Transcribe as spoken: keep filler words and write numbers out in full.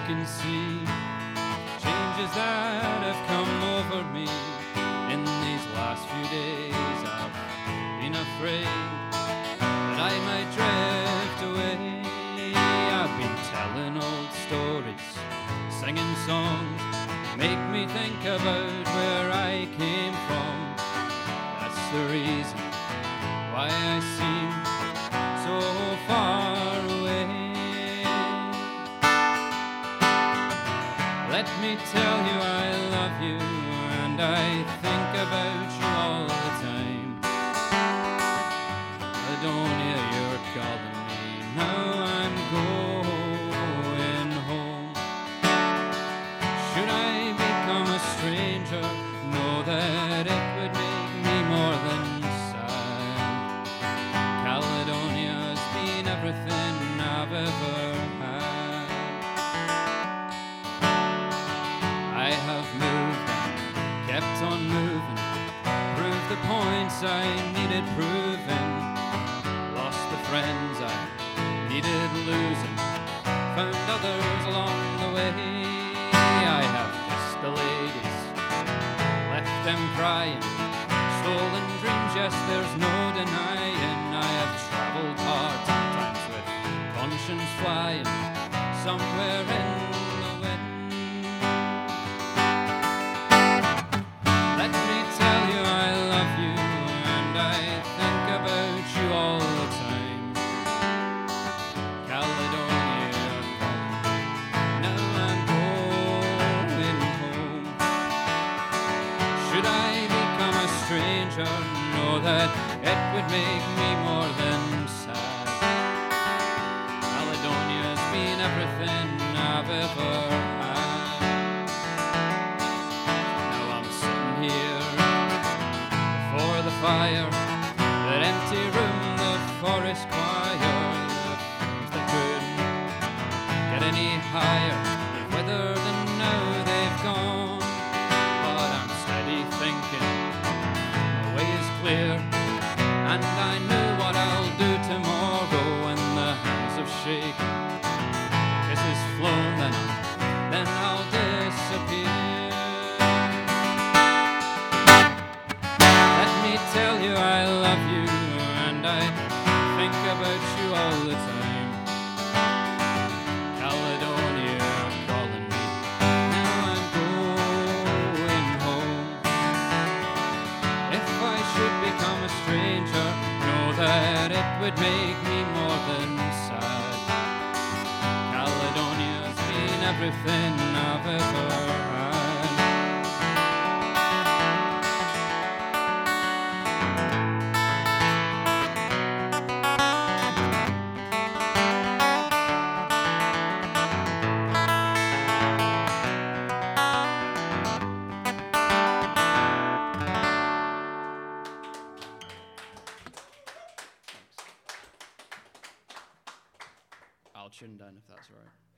can see changes that have come over me in these last few days. I've been afraid that I might drift away. I've been telling old stories, singing songs, make me think about where I came from. That's the reason why I seem so far away. Let me tell you I love you, and I think about you all the time. Adonia, you're calling me, now I'm going home. Should I become a stranger, know that it would make me more than sad. Caledonia's been everything I've ever had. I have moved and kept on moving, proved the points I needed proving, lost the friends I needed losing, found others along the way. I have kissed the ladies, left them crying, stolen dreams, yes, there's no denying. I have travelled hard sometimes with conscience flying somewhere in the wind. Let me tell you I love you, and I think about you all the time. Caledonia, you're calling me, now I'm going home. Should I become a stranger, know that it would make me more than sad. Caledonia's been everything I've ever had. Now I'm sitting here before the fire, that empty room, the forest choir, the things that couldn't get any higher, they've withered and now they've gone. But I'm steady thinking, my way is clear, and I know what I'll do tomorrow when the hands have shaken, kisses flown, then I'll, then I'll disappear. Let me tell you I love you, and I think about you all the time. Caledonia, calling me, now I'm going home. If I should become a stranger, know that it would make me more than sad. Caledonia's been everything I've ever had. I'll tune down if that's all right.